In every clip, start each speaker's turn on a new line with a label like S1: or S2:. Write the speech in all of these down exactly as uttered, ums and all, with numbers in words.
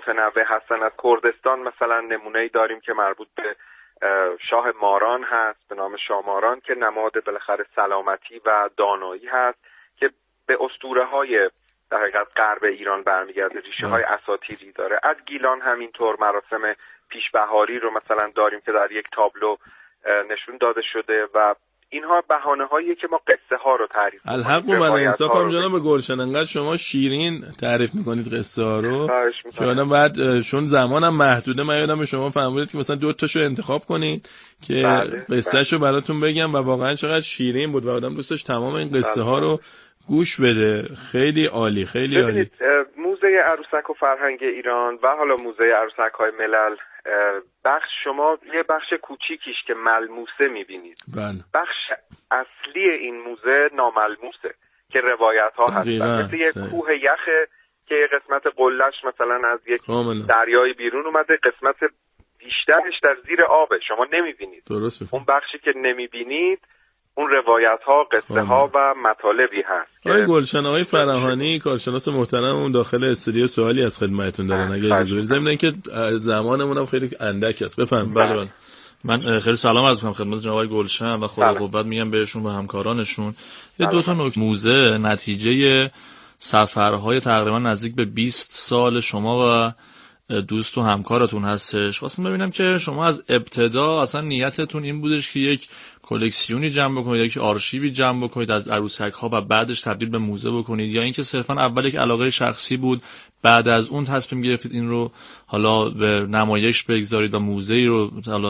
S1: متنوع هستن. از کردستان مثلا نمونه‌ای داریم که مربوط به شاه ماران هست به نام شاه ماران که نماد بالاخره سلامتی و دانایی هست که به اسطوره‌های در حقیقت غرب ایران برمیگرده، ریشه‌های اساطیری داره. از گیلان همینطور مراسم پیشبهاری رو مثلا داریم که در یک تابلو نشون داده شده و اینها بهانه‌هاییه که ما قصه ها رو تعریف می‌کنیم.
S2: الحق و انصاف هم جناب گلشن، انقدر شما شیرین تعریف می‌کنید قصه ها رو که آدم بعد چون زمانم محدوده، من یادم شما فرمودید که مثلا دو تاشو انتخاب کنید که بله، قصه‌شو بله. براتون بگم و واقعا چقدر شیرین بود و آدم دوست داشت تمام این قصه ها رو گوش بده. خیلی عالی، خیلی عالی.
S1: موزه عروسک و فرهنگ ایران و حالا موزه عروسک‌های ملل بخش شما یه بخش کوچیکیش که ملموسه می‌بینید.
S2: بله.
S1: بخش اصلی این موزه ناملموسه که روایت‌ها هستن، مثل یه کوه یخه که قسمت قله‌اش مثلا از یک دریای بیرون اومده، قسمت بیشترش در زیر آبه، شما نمی‌بینید.
S2: درست بفهم.
S1: اون بخشی که نمی‌بینید اون روایت ها، قصه ها و مطالبی هست.
S2: آقای گلشن، آقای فراهانی کارشناس محترممون داخل استودیو سوالی از خدمتتون دارن اگه اجازه بدید، ضمن اینکه زمانمون هم خیلی اندک است. بفرمایید.
S3: بله من خیلی سلام عرض می‌کنم خدمت جناب آقای گلشن و خدا قوت میگم بهشون و همکارانشون. یه دو تا نکته، موزه نتیجه سفرهای تقریبا نزدیک به بیست سال شما و دوست و همکارتون هستش. واسه ببینم که شما از ابتدا اصلا نیتتون این بودش که یک کلکسیونی جمع بکنید، یک آرشیوی جمع بکنید از عروسک‌ها و بعدش تبدیل به موزه بکنید، یا اینکه صرفا اول یک علاقه شخصی بود بعد از اون تصمیم گرفتید این رو حالا به نمایش بگذارید و موزه‌ای رو حالا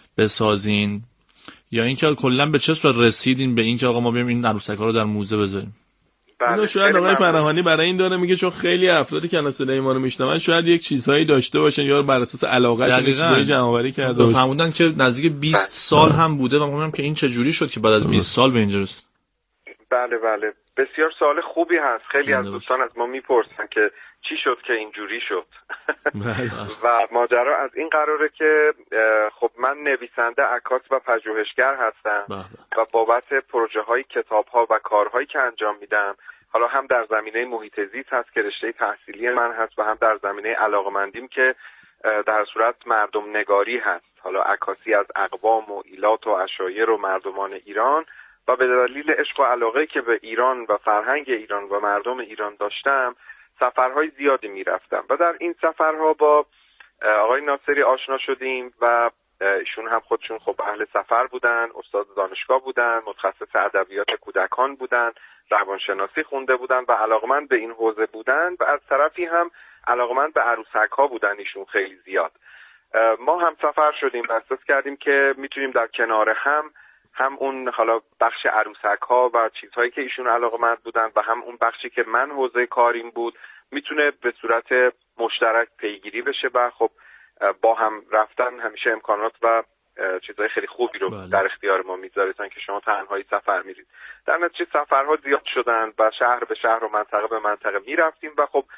S3: بسازین، یا اینکه کلا به چه صورت رسیدین به اینکه آقا ما بیایم این عروسک‌ها رو در موزه بذاریم؟
S2: اینو شاید آقای فراهانی برای این داره میگه چون خیلی افرادی که صدای ما رو میشنون شاید یک چیزهایی داشته باشن یا بر اساس علاقه‌شون چیزایی جمع‌آوری کرده باشن.
S3: فهموندن که نزدیک بیست سال هم بوده و میگم که این چه جوری شد که بعد از بیست سال به اینجا رسید.
S1: بله بله بسیار سوال خوبی هست. خیلی از دوستان از ما میپرسن که چی شد که اینجوری شد. و ماجرا از این قراره که خب من نویسنده، عکاس و پژوهشگر هستم و بابت پروژه های کتاب ها و کارهایی که انجام میدم، حالا هم در زمینه محیط زیست هست که رشته تحصیلی من هست و هم در زمینه علاقمندیم که در صورت مردم نگاری هست، حالا عکاسی از اقوام و ایلات و عشایر و مردمان ایران. و به دلیل عشق و علاقه که به ایران و فرهنگ ایران و مردم ایران داشتم سفرهای زیادی میرفتم و در این سفرها با آقای ناصری آشنا شدیم و ایشون هم خودشون خب اهل سفر بودن، استاد دانشگاه بودن، متخصص ادبیات کودکان بودن، روانشناسی خونده بودن و علاقمند به این حوزه بودن و از طرفی هم علاقمند به عروسک ها بودن ایشون خیلی زیاد. ما هم سفر شدیم و احساس کردیم که میتونیم در کنار هم هم اون حالا بخش عروسک ها و چیزهایی که ایشون علاقمند بودن و هم اون بخشی که من حوزه کاریم بود میتونه به صورت مشترک پیگیری بشه و خب با هم رفتن همیشه امکانات و چیزهای خیلی خوبی رو بله. در اختیار ما میذارن که شما تنهایی سفر میرید. در نتیجه سفرها زیاد شدن و شهر به شهر و منطقه به منطقه میرفتیم و خب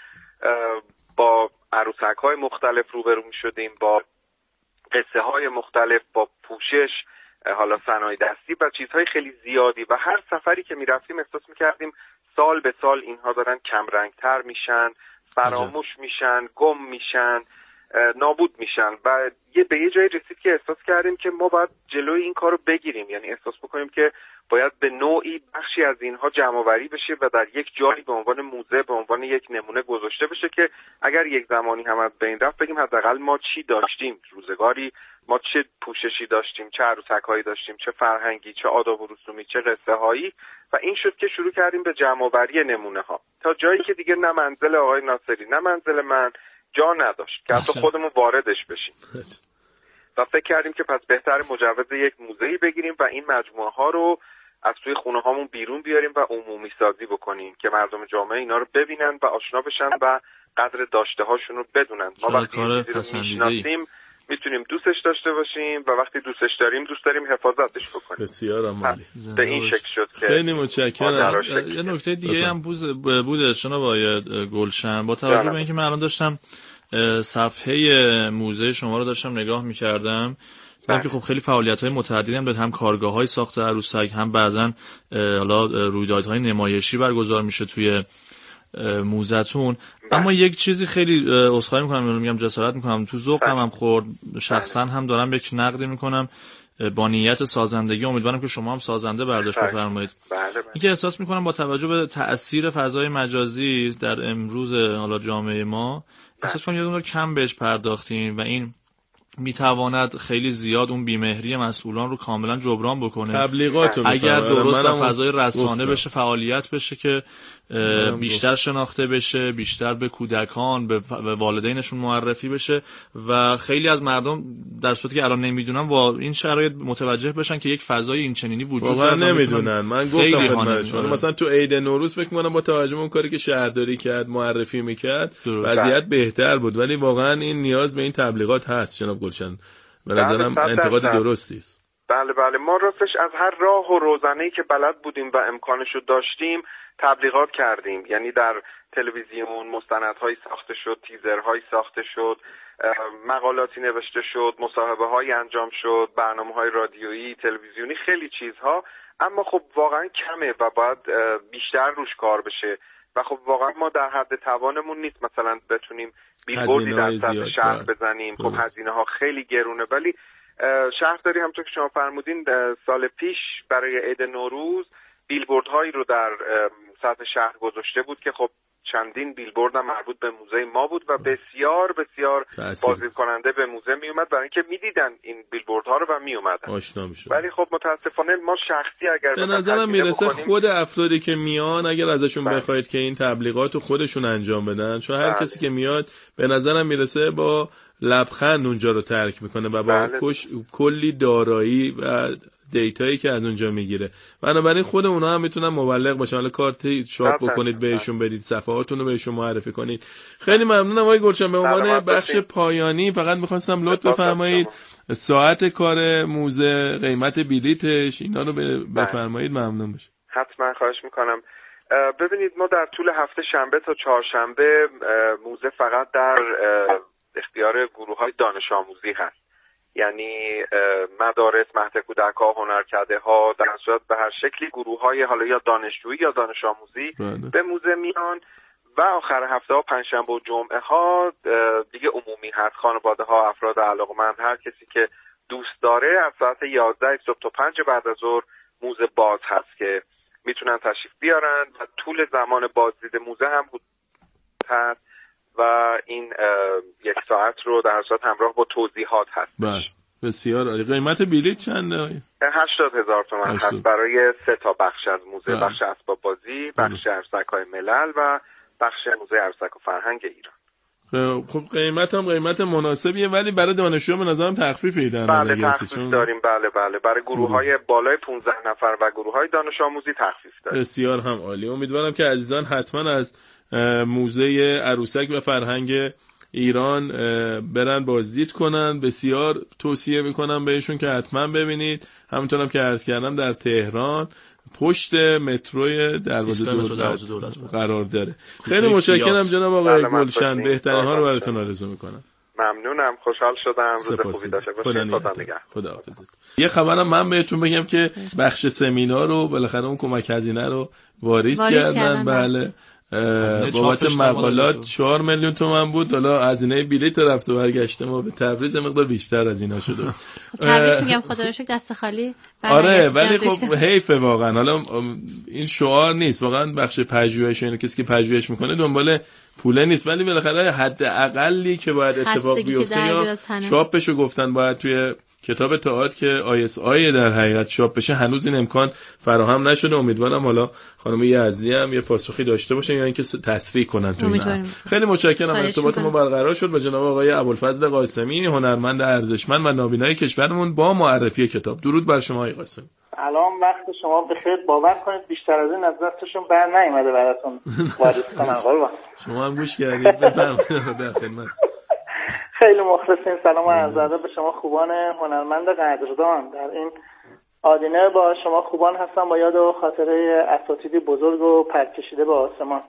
S1: با عروسک های مختلف روبرو میشدیم، با قصه های مختلف، با پوشش، حالا صنایع دستی و چیزهای خیلی زیادی و هر سفری که میرفتیم احساس میکردیم سال به سال اینها دارن کم رنگتر میشن، فراموش میشن، گم میشن، نابود میشن و یه به یه جایی رسید که احساس کردیم که ما باید جلوی این کارو بگیریم، یعنی احساس بکنیم که باید به نوعی بخشی از اینها جمع‌آوری بشه و در یک جایی به عنوان موزه، به عنوان یک نمونه گذاشته بشه که اگر یک زمانی هم از بین رفت بگیم حداقل ما چی داشتیم روزگاری، ما چه پوششی داشتیم، چه عروسک‌هایی داشتیم، چه فرهنگی، چه آداب و رسومی، چه قصه‌هایی. و این شد که شروع کردیم به جمع‌آوری نمونه‌ها تا جایی که دیگه نه منزل آقای ناصری نه منزل من جا نداشت که حتی خودمون واردش بشیم و فکر کردیم که پس بهتر مجوز یک موزه‌ای بگیریم و این مجموعه ها رو از توی خونه هامون بیرون بیاریم و عمومی سازی بکنیم که مردم جامعه اینا رو ببینن و آشنا بشن و قدر داشته هاشون رو بدونن. ما وقتی این چیزی رو میشناسیم میتونیم دوستش داشته باشیم و وقتی دوستش داریم دوست داریم حفاظتش بکنیم.
S2: بسیار عالی.
S1: به این شکل شد که
S2: خیلی متشکرم.
S3: یه نکته دیگه هم بوده جناب آقای گلشن، با توجه به اینکه من الان داشتم صفحه موزه شما رو داشتم نگاه می‌کردم، دیدم که خب خیلی فعالیت‌های متعددی هم دارید، هم کارگاه‌های ساخت عروسک، هم بعضن حالا رویدادهای نمایشی برگزار میشه توی موزتون. اما یک چیزی خیلی عذرخواهی میکنم، میگم جسارت میکنم، تو ذوقم هم خورد، شخصا هم دارم یک نقدی میکنم با نیت سازندگی، امیدوارم که شما هم سازنده برداشت بفرمایید. اینکه احساس میکنم با توجه به تأثیر فضای مجازی در امروز حالا جامعه ما، احساس کنم یه دونه کم بهش پرداختیم و این میتواند خیلی زیاد اون بیمهری مسئولان رو کاملا جبران بکنه.
S2: تبلیغات
S3: اگر درست در فضای رسانه بشه، فعالیت بشه که بیشتر شناخته بشه، بیشتر به کودکان، به والدینشون معرفی بشه و خیلی از مردم در صورتی که الان نمیدونن با این شرایط متوجه بشن که یک فضای این چنینی وجود داره.
S2: نمیدونن. من گفتم خدمتشون مثلا تو عید نوروز فکر می‌کنم با توجه به اون کاری که شهرداری کرد، معرفی میکرد، وضعیت بهتر بود، ولی واقعا این نیاز به این تبلیغات هست جناب گلشن. به نظرم انتقاد درستی است.
S1: بله بله، ما راستش از هر راه و روزنه‌ای که بلد بودیم و امکانشو داشتیم تبلیغات کردیم. یعنی در تلویزیون مستندهایی ساخته شد، تیزرهایی ساخته شد، مقالاتی نوشته شد، مصاحبه‌هایی انجام شد، برنامه‌های رادیویی، تلویزیونی، خیلی چیزها. اما خب واقعا کمه و باید بیشتر روش کار بشه و خب واقعا ما در حد توانمون نیست مثلا بتونیم بیلبوردی در سطح شهر بزنیم. خب هزینه ها خیلی گرونه، ولی شهرداری همونطور که شما فرمودین سال پیش برای عید نوروز بیلبوردهایی رو در سطح شهر گذاشته بود که خب چندین بیلبورد هم مربوط به موزه ما بود و بسیار بسیار بازدید کننده به موزه می اومد برای اینکه میدیدن این بیلبوردها رو و می اومدن
S2: آشنا میشد.
S1: ولی خب متاسفانه ما شخصی اگر
S2: به نظرم میرسه خود افرادی که میان اگر ازشون بله. بخواید که این تبلیغات رو خودشون انجام بدن، چون هر بله. کسی که میاد به نظرم میرسه با لبخند اونجا رو ترک میکنه و با بله. کش... کلی دارایی و دیتایی که از اونجا میگیره. بنابراین خود اونا هم میتونن مبلغ باشن. حالا کارت چاپ بکنید بهشون بدید، صفحاتون رو بهشون معرفی کنید. خیلی ممنونم آقای گلشن. به عنوان بخش پایانی فقط میخواستم لطف بفرمایید ساعت کار موزه، قیمت بلیتش، اینا رو بفرمایید ممنون میشم.
S1: حتما خواهش میکنم. ببینید ما در طول هفته شنبه تا چهارشنبه موزه فقط در اختیار گروه‌های دانش آموزی هست. یعنی مدارس، مهد کودک‌ها، هنرکده‌ها، در صورت به هر شکلی گروه‌های حالا یا دانشجویی یا دانش آموزی بله. به موزه میان و آخر هفته ها پنجشنبه و جمعه ها دیگه عمومی هست. خانواده‌ها، افراد علاقه‌مند، هر کسی که دوست داره از ساعت یازده صبح تا پنج بعد از ظهر موزه باز هست که میتونن تشریف بیارن و طول زمان بازدید موزه هم هست و این یک ساعت رو در صورت همراه با توضیحات هست.
S2: بله بسیار عالی. قیمت بلیت چنده؟
S1: هشتاد هزار تومان هست برای سه تا بخش از موزه. بله. بخش اسباب بازی، بخش عروسک‌های ملل و بخش موزه عروسک و فرهنگ ایران.
S2: خب قیمت هم قیمت مناسبیه، ولی برای دانشجوها به نظرم تخفیفی دارن.
S1: بله تخفیف داریم. بله بله برای گروه‌های بالای پانزده نفر و گروه‌های دانش آموزی تخفیف داریم.
S2: بسیار هم عالی. امیدوارم که عزیزان حتما از موزه عروسک و فرهنگ ایران برن بازدید کنن. بسیار توصیه میکنم بهشون که حتما ببینید. همونطورم که عرض کردم در تهران پشت متروی دروازه دولت, دولت قرار داره. خیلی متشکرم جناب آقای گلشن. بهترین ها رو براتون آرزو میکنم.
S1: ممنونم، خوشحال شدم. روز خوبی داشته باشید.
S2: خداحافظ. یه خبرم من بهتون بگم که بخش سمینار رو بالاخره اون کمک هزینه رو واریز کردن. بله بابت مقالات چهار میلیون تومان بود. حالا هزینه بلیط رفت و برگشته ما به تبریز مقدار بیشتر از اینا شده.
S4: تبریک میگم، خدا رو شکر دست خالی.
S2: آره ولی خب حیفه واقعا. حالا این شعار نیست واقعا، بخش پژوهش، اینو کسی که پژوهش میکنه دنبال پوله نیست، ولی بالاخره حد اقلی که باید اتفاق بیفته یا چاپشو گفتن باید توی کتاب تئاتر که آی اس آی در حقیقت چاپ بشه، هنوز این امکان فراهم نشده. امیدوارم حالا خانم یزدی هم یه پاسخی داشته باشن یا اینکه تصریح کنن تو اینا. خیلی متشکرم. ارتباط ما برقرار شد با جناب آقای ابوالفضل قاسمی، هنرمند ارزشمند و نابینای کشورمون، با معرفی کتاب. درود بر شما آقای قاسمی.
S5: الان وقت شما بخیر. باور کنید بیشتر از این از دستشون بر نیامده براتون واریز کنن. قربان
S2: شما هم گوش کردید. بفرمایید. در خدمت.
S5: خیلی مخلصیم. سلام و عرض ادب به شما خوبان هنرمند قدردان. در این آدینه با شما خوبان هستم با یاد و خاطره اساتیدی بزرگ و پرکشیده به آسمان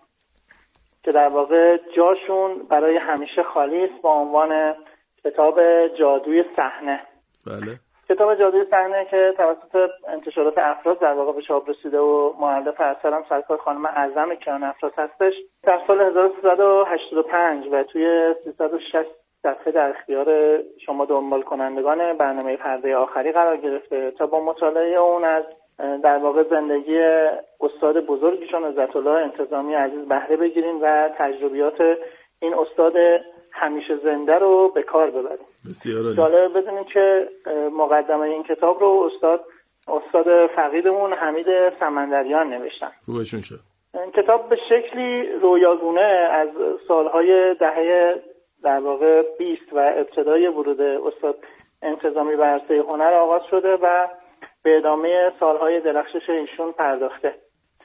S5: که در واقع جاشون برای همیشه خالی است، با عنوان کتاب جادوی صحنه.
S2: بله.
S5: کتاب جادوی صحنه که توسط انتشارات افراز در واقع به چاپ رسیده و مؤلف اثرم سرکار خانم اعظم کیان افراز هستش، در سال هزار و سیصد و هشتاد و پنج و توی سیصد و شصت صفحه در اختیار شما دنبال کنندگان برنامه پرده آخری قرار گرفته تا با مطالعه اون از در واقع زندگی استاد بزرگیشون عزت الله انتظامی عزیز بهره بگیریم و تجربیات این استاد همیشه زنده رو به کار ببریم.
S2: بسیار
S5: جالب بدونید که مقدمه این کتاب رو استاد استاد فقیدمون حمید سمندریان نوشتن.
S2: روشون شد.
S5: این کتاب به شکلی رویاگونه از سالهای دهه در واقع بیست و ابتدای ورود استاد انتظامی به عرصه هنر آغاز شده و به ادامه سالهای درخشش ایشون پرداخته.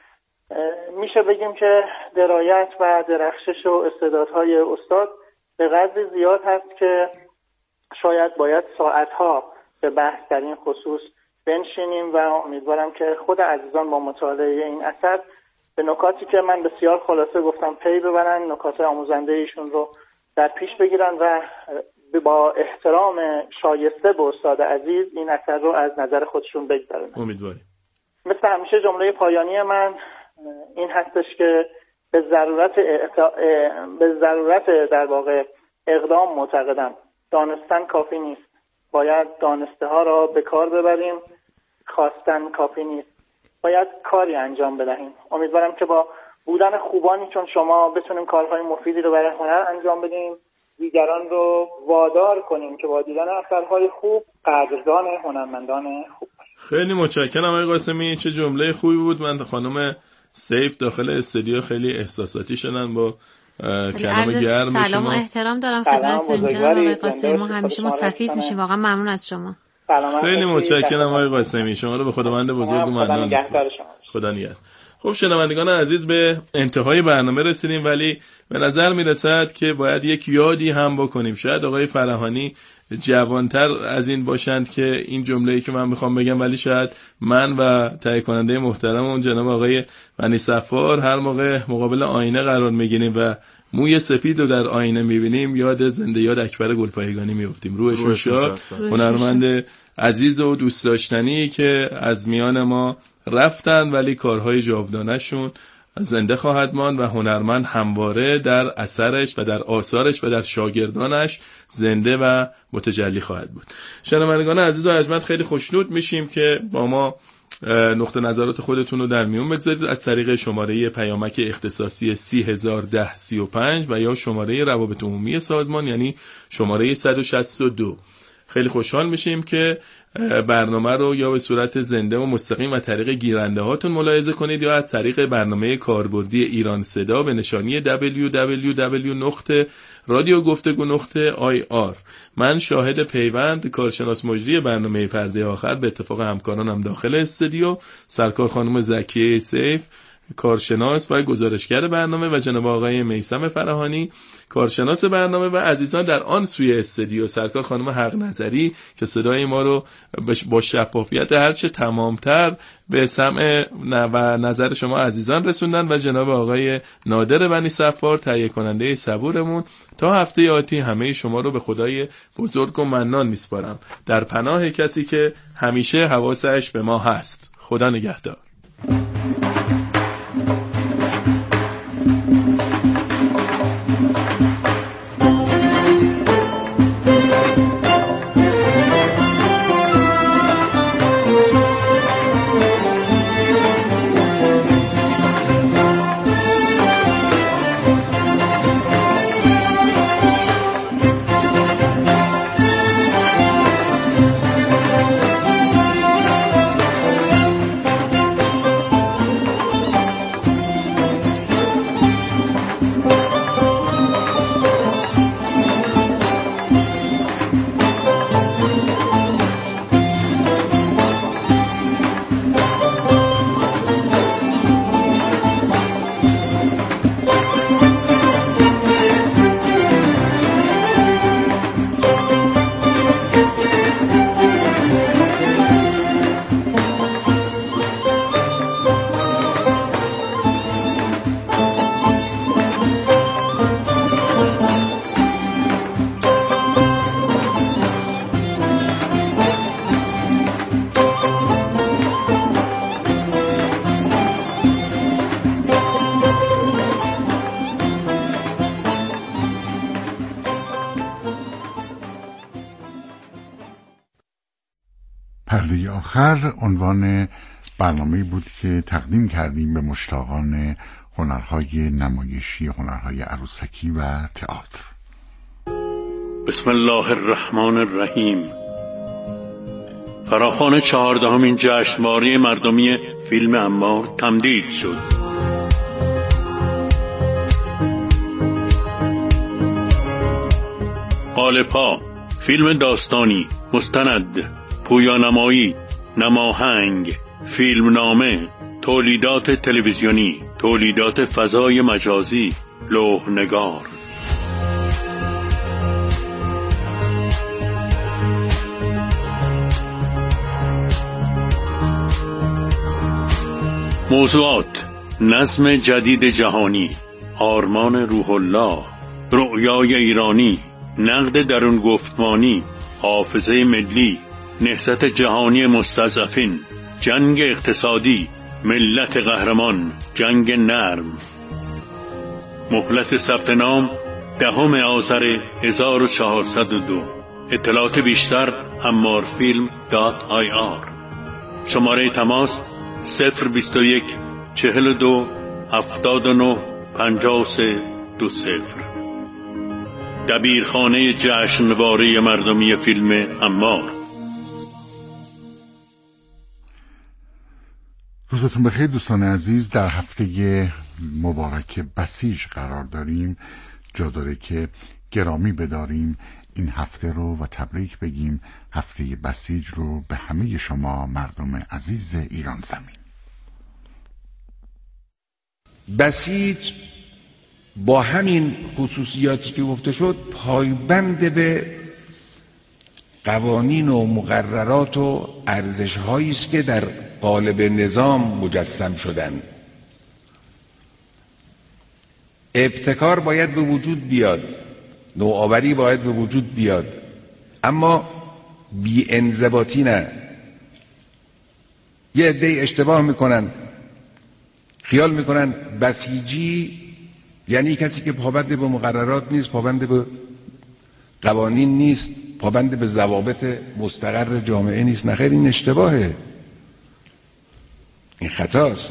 S5: میشه بگیم که درایت و درخشش و استعدادهای استاد به قدری زیاد هست که شاید باید ساعتها به بحث در این خصوص بنشینیم و امیدوارم که خود عزیزان با مطالعه این اثر به نکاتی که من بسیار خلاصه گفتم پی ببرن، نکات آموزنده ایشون رو در پیش بگیرن و با احترام شایسته به استاد عزیز این اثر رو از نظر خودشون بگذارن.
S2: امیدواریم.
S5: مثل همیشه جمله پایانی من این هستش که به ضرورت اعتا... به ضرورت در واقع اقدام معتقدم. دانستن کافی نیست. باید دانسته ها را به کار ببریم. خواستن کافی نیست. باید کاری انجام بدهیم. امیدوارم که با بودن خوبانی چون شما بتونیم کارهای مفیدی رو برای هنر انجام بدیم. دیگران رو وادار کنیم که با دیدن اثرهای خوب قدردان هنرمندان خوب باشیم.
S2: خیلی متشکرم آقای قاسمی. چه جمله خوبی بود. من خانم سیف داخل استودیو خیلی احساساتی شدن با کلام گرم شما.
S4: سلام و احترام دارم خدمتتون جناب آقای قاسمی. ما همیشه مستفیض میشیم. واقعا ممنون از شما.
S2: خیلی متشکرم آقای قاسمی. شما رو به خداوند بزرگ و منان می‌سپارم. خدا نگهدار. خب شنوندگان عزیز به انتهای برنامه رسیدیم، ولی به نظر میرسد که باید یک یادی هم بکنیم. شاید آقای فرهانی جوانتر از این باشند که این جمله‌ای که من میخوام بگم، ولی شاید من و تهیه کننده محترممون جناب آقای بنی صفار هر موقع مقابل آینه قرار میگیریم و موی سفید رو در آینه میبینیم یاد زنده یاد اکبر گلپایگانی میافتیم. روحشون شاد. هنرمند عزیز و دوست داشتنی که از میان ما رفتن، ولی کارهای جاودانه‌شون زنده خواهد ماند و هنرمند همواره در اثرش و در آثارش و در شاگردانش زنده و متجلی خواهد بود. شنوندگان عزیز و ارجمند، خیلی خوشنود میشیم که با ما نقطه نظرات خودتون رو در میون بگذارید از طریق شماره پیامک اختصاصی سی هزار و ده سی و پنج و یا شماره روابط عمومی سازمان یعنی شماره صد و شصت و دو. خیلی خوشحال میشیم که برنامه رو یا به صورت زنده و مستقیم و طریق گیرنده هاتون ملاحظه کنید یا از طریق برنامه کاربردی ایران صدا به نشانی دبلیو دبلیو دبلیو نقطه رادیو گفتگو نقطه آی آر. من شاهد پیوند کارشناس مجری برنامه پرده آخر به اتفاق همکارانم داخل استودیو، سرکار خانم زکیه سیف کارشناس و گزارشگر برنامه و جناب آقای میثم فرهانی کارشناس برنامه و عزیزان در آن سوی استودیو سرکار خانم حق نظری که صدای ما رو با شفافیت هرچه تمامتر به سمع و نظر شما عزیزان رسوندن و جناب آقای نادر بنی صفار تهیه کننده صبورمون. تا هفته آتی همه شما رو به خدای بزرگ و منان میسپارم در پناه کسی که همیشه حواسش به ما هست. خدا نگهدار.
S6: پرده آخر عنوان برنامه بود که تقدیم کردیم به مشتاقان هنرهای نمایشی، هنرهای عروسکی و تئاتر.
S7: بسم الله الرحمن الرحیم. فراخوان چهاردهمین جشنواره مردمی فیلم امار تمدید شد. قالب‌ها، فیلم داستانی، مستند، پویانمایی، نماهنگ، فیلمنامه، تولیدات تلویزیونی، تولیدات فضای مجازی، لوح‌نگار. موضوعات: نظم جدید جهانی، آرمان روح الله، رؤیای ایرانی، نقد درون گفتمانی، حافظه ملی، نهضت جهانی مستضعفین، جنگ اقتصادی، ملت قهرمان، جنگ نرم. مهلت ثبت نام دهم آذر هزار و چهارصد و دو. اطلاعات بیشتر امارفیلم دات آی آر. شماره تماس صفر بیست و یک چهل و دو هفتاد و نه پنجاه و سه دو صفر. دبیرخانه جشنواره مردمی فیلم امار.
S6: روزتون بخیر دوستان عزیز. در هفته مبارک بسیج قرار داریم. جا داره که گرامی بداریم این هفته رو و تبریک بگیم هفته بسیج رو به همه شما مردم عزیز ایران زمین.
S8: بسیج با همین خصوصیاتی که گفته شد پایبند به قوانین و مقررات و ارزش‌هایی است که در قالب نظام مجسم شدن. ابتکار باید به وجود بیاد، نوآوری باید به وجود بیاد، اما بی انضباطی نه. یه عده اشتباه میکنن، خیال میکنن بسیجی یعنی کسی که پابند به مقررات نیست، پابند به قوانین نیست، پابند به ضوابط مستقر جامعه نیست. نخیر، این اشتباهه، این خطاست.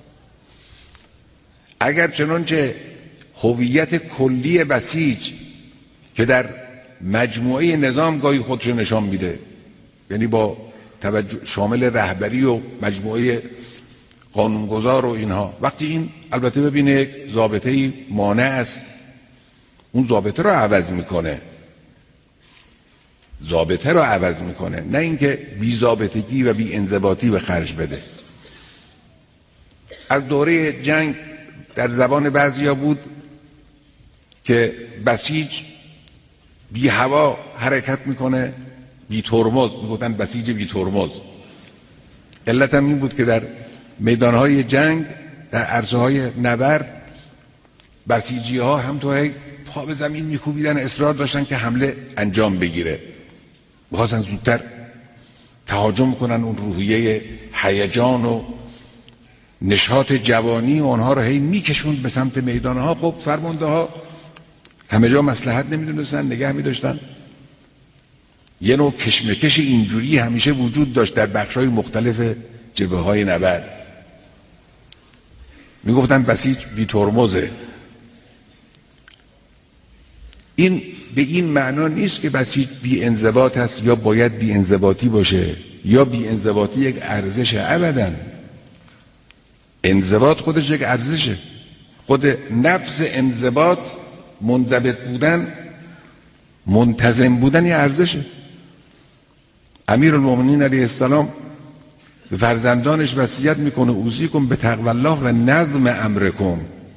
S8: اگر چنانچه هویت کلی بسیج که در مجموعه نظام گاهی خودش نشان میده، یعنی با توجه شامل رهبری و مجموعه قانونگذار و اینها، وقتی این البته ببینه یک ضابطه‌ای مانع است، اون ضابطه رو عوض میکنه، ضابطه رو عوض میکنه، نه اینکه بی ضابطگی و بی انضباطی به خرج بده. از دوره جنگ در زبان بعضیا بود که بسیج بی هوا حرکت میکنه، بی ترمز، میگفتن بسیج بی ترمز. علت هم این بود که در میدانهای جنگ، در عرصه‌های نبرد، بسیجی ها هم تو پا به زمین میکوبیدن، اصرار داشتن که حمله انجام بگیره، می‌خواستن زودتر تهاجم کنن، اون روحیه هیجان و نشاط جوانی و اونها رو هی میکشوند به سمت میدانها. خب فرمانده ها همه جا مصلحت نمیدونستن، نگه میداشتن. یه نوع کشمکش اینجوری همیشه وجود داشت در بخش‌های مختلف جبهه‌های نبرد. میگفتن بسیج بی ترمزه. این به این معنا نیست که بسیج بی انضباط است یا باید بی انضباطی باشه، یا بی انضباطی یک ارزشه. ابداً انضباط خودش یک ارزشه. خود نفس انضباط، منضبط بودن، منتظم بودن یه ارزشه. امیرالمومنین علیه السلام به فرزندانش وصیت میکنه اوصیکم به تقوی الله و نظم امرکم.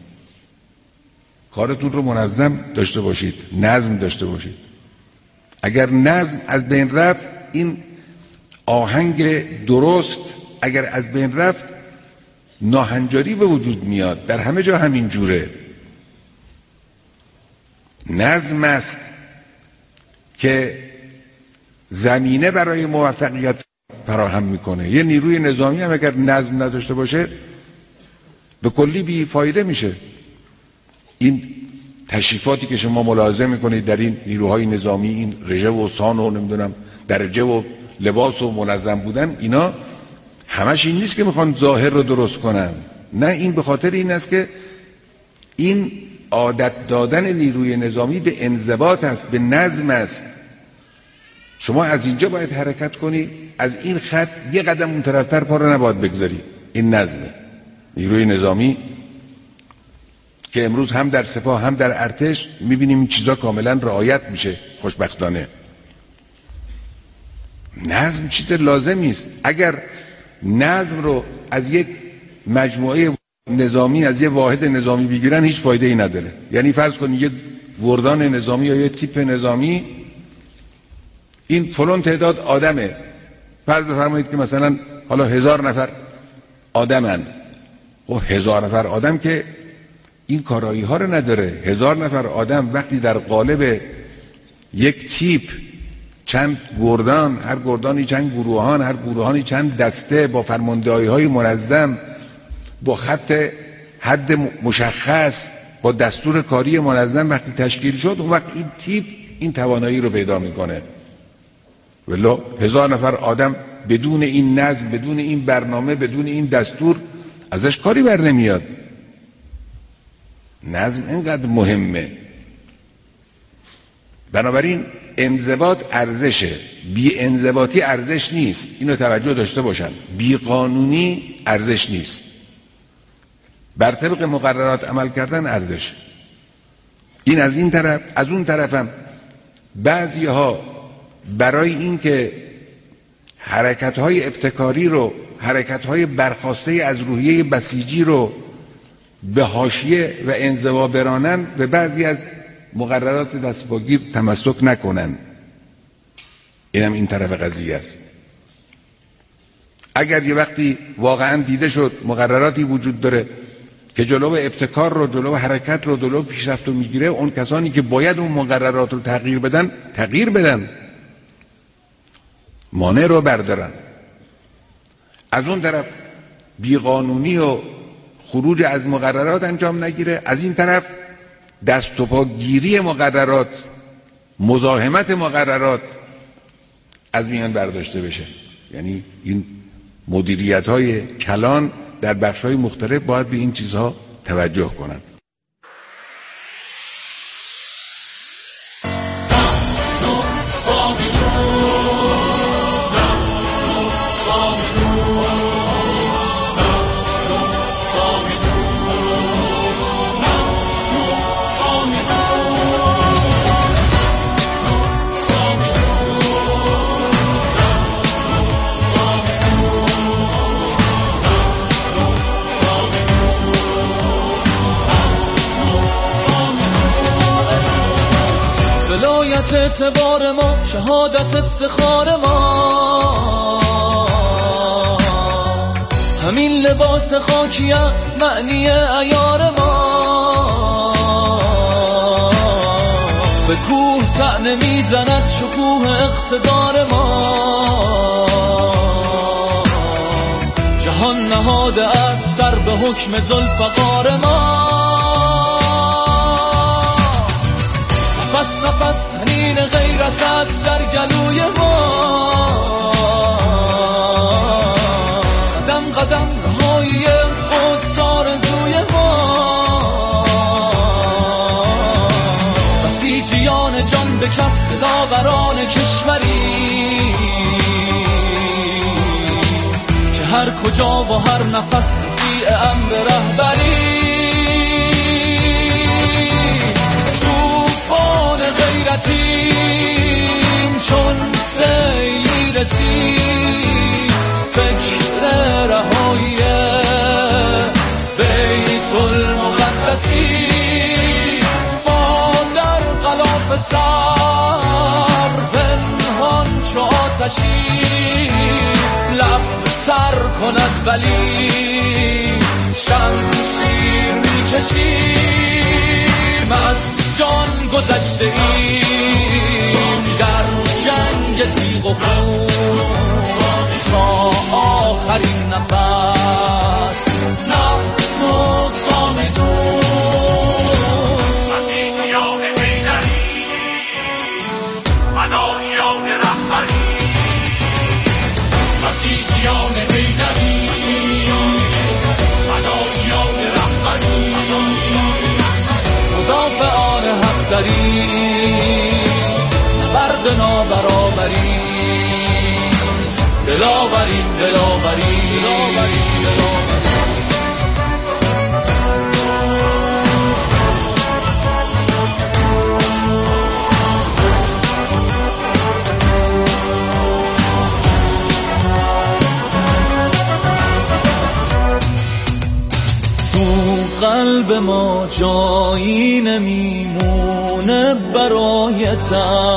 S8: کارتون رو منظم داشته باشید، نظم داشته باشید. اگر نظم از بین رفت، این آهنگ درست اگر از بین رفت، ناهنجاری به وجود میاد. در همه جا همین جوره. نظم است که زمینه برای موفقیت فراهم میکنه. یه نیروی نظامی هم اگر نظم نداشته باشه به کلی بی فایده میشه. این تشریفاتی که شما ملاحظه میکنید در این نیروهای نظامی، این رژه و سان و نمیدونم درجه و لباس و منظم بودن، اینا همش این نیست که میخوان ظاهر رو درست کنن. نه، این به خاطر این است که این عادت دادن نیروی نظامی به انضباط است، به نظم است. شما از اینجا باید حرکت کنی، از این خط یه قدم اون طرفتر پا رو نباید بگذاری. این نظمه. نیروی نظامی که امروز هم در سپاه هم در ارتش میبینیم این چیزا کاملا رعایت میشه خوشبختانه. نظم چیز لازمی است. اگر نظم رو از یک مجموعه نظامی، از یک واحد نظامی بگیرن، هیچ فایده ای نداره. یعنی فرض کنید یک گردان نظامی یا یک تیپ نظامی، این فلان تعداد آدمه، فرض بفرمایید که مثلا حالا هزار نفر آدمن. خب هزار نفر آدم که این کارایی ها رو نداره. هزار نفر آدم وقتی در قالب یک تیپ چند گردان، هر گردانی چند گروهان، هر گروهانی چند دسته، با فرماندهی های منظم، با خط حد مشخص، با دستور کاری منظم وقتی تشکیل شد، اون وقت این تیپ این توانایی رو پیدا میکنه. ولی هزار نفر آدم بدون این نظم، بدون این برنامه، بدون این دستور، ازش کاری بر نمیاد. نظم اینقدر مهمه. بنابراین انضباط ارزشه، بی انضباطی ارزش نیست. اینو توجه داشته باشن. بی قانونی ارزش نیست. بر طبق مقررات عمل کردن ارزش. این از این طرف. از اون طرفم بعضی ها برای اینکه حرکت‌های ابتکاری رو، حرکت‌های برخواسته از روحیه بسیجی رو به حاشیه و انزوا برانن، و بعضی از مقررات دستپاگیر تمسک نکنن. اینم این طرف قضیه است. اگر یه وقتی واقعا دیده شد مقرراتی وجود داره که جلو ابتکار رو، جلو حرکت رو، جلو پیشرفت رو میگیره، اون کسانی که باید اون مقررات رو تغییر بدن تغییر بدن، مانع رو بردارن. از اون طرف بیقانونی و خروج از مقررات انجام نگیره. از این طرف دست و پا گیری مقررات، مزاحمت مقررات از میان برداشته بشه. یعنی این مدیریت های کلان در بخش های مختلف باید به این چیزها توجه کنند.
S9: اعتبار ما، شهادت افتخار ما، همین لباس خاکی است معنی عیار ما. به کوه طعنه میزند شکوه اقتدار ما، جهان نهاده از سر به حکم ذوالفقار ما. نفس نفس تنین غیرت است در گلوی ما، قدم قدم رهایی قدس آرزوی ما. بسیجیان جان به کف داوران کشوری که هر کجا و هر نفس رفیع امر رهبری. غیرتیم چون سیلی رسید، فکر رهایی بیت المقدسی. ما در غلاف سر پنهان چو آتشی، لب تر کند ولی شمشیر میکشیم. از جان گذشته ایم در جنگ تیغ و خون تا آخرین نفس. نحن صامدون. مسیحیان حیدری، فداییان رهبری، فرد نابرابری دلاوری دلاوری دلاوری دلاوری قلب ما جایی نمیمونه برایت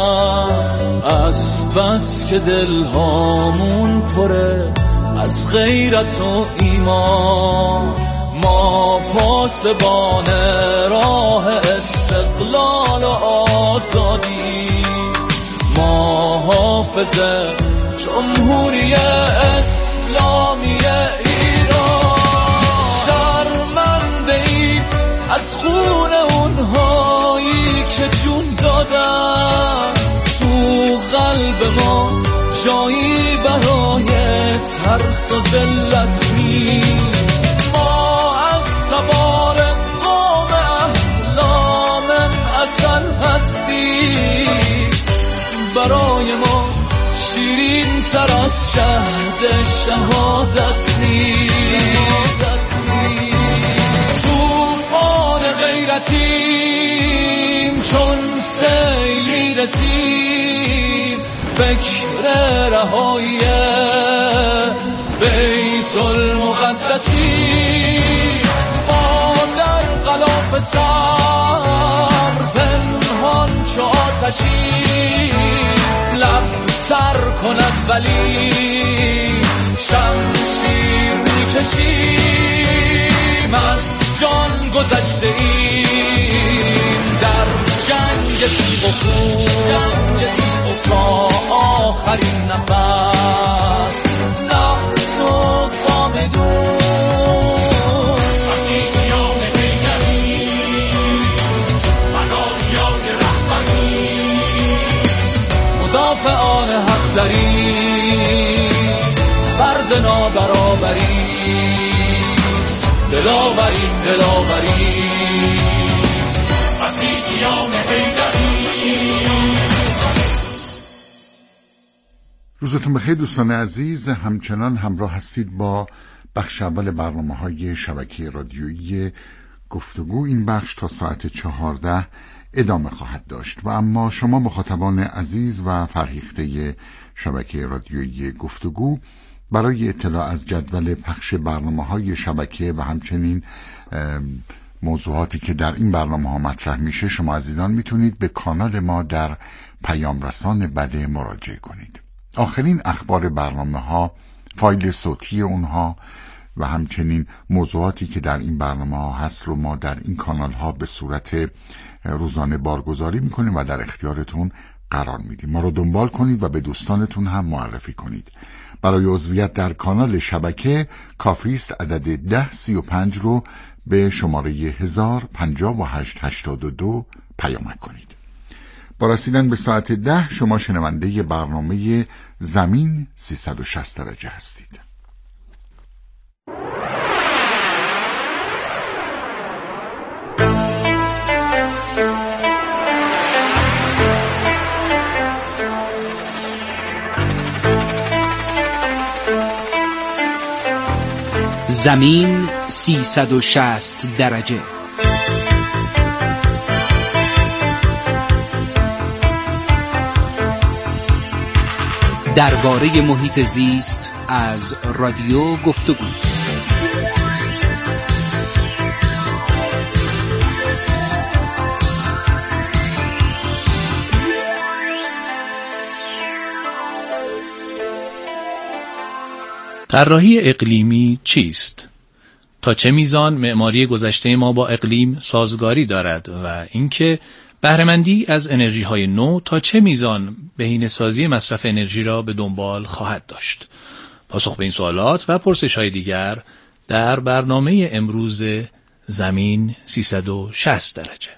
S9: از بس که دلهامون پره از غیرت و ایمان ما پاسبان راه استقلال و آزادی ما حافظ جمهوری اسلامی از خون اونهایی که جون دادن تو قلب ما جایی برای ترس و ذلت نیست ما از سوار قوم احلام اصل هستی برای ما شیرین تر از شهد شهادت نیست غیرتیم چون سیل میرسیم فکر رهایی بیت المقدسی ما در غلاف صبر پنهان چو آتشی لب سر کند ولی شمشیر میکشیم از جان گذشته ایم در جنگ تیغ و خون تا آخرین نفس نحن صامدون عزیزیان پیگری فدایان رهبری مدافعان حق دری فرد نابرابری دلاوری دلاوری بسیجیان حیدری.
S6: روزتون بخیر دوستان عزیز، همچنان همراه هستید با بخش اول برنامه‌های شبکه رادیویی گفتگو. این بخش تا ساعت چهارده ادامه خواهد داشت و اما شما مخاطبان عزیز و فرهیخته شبکه رادیویی گفتگو برای اطلاع از جدول پخش برنامه‌های شبکه و همچنین موضوعاتی که در این برنامه‌ها مطرح میشه شما عزیزان میتونید به کانال ما در پیام رسان بله مراجعه کنید. آخرین اخبار برنامه‌ها، فایل صوتی اونها و همچنین موضوعاتی که در این برنامه‌ها هست رو ما در این کانال‌ها به صورت روزانه بارگذاری میکنیم و در اختیارتون قرار میدیم. ما رو دنبال کنید و به دوستانتون هم معرفی کنید. برای عضویت در کانال شبکه کافی است عدد ده سی و پنج رو به شماره هزار پنجاه و هشت هشتاد و دو پیامک کنید. با رسیدن به ساعت ده شما شنونده برنامه زمین سیصد و شصت درجه هستید.
S10: زمین سیصد و شصت درجه. درباره محیط زیست از رادیو گفتگو.
S11: طراحی اقلیمی چیست؟ تا چه میزان معماری گذشته ما با اقلیم سازگاری دارد و اینکه بهره‌مندی از انرژی‌های نو تا چه میزان بهینه‌سازی مصرف انرژی را به دنبال خواهد داشت؟ پاسخ به این سوالات و پرسش‌های دیگر در برنامه امروز زمین سیصد و شصت درجه.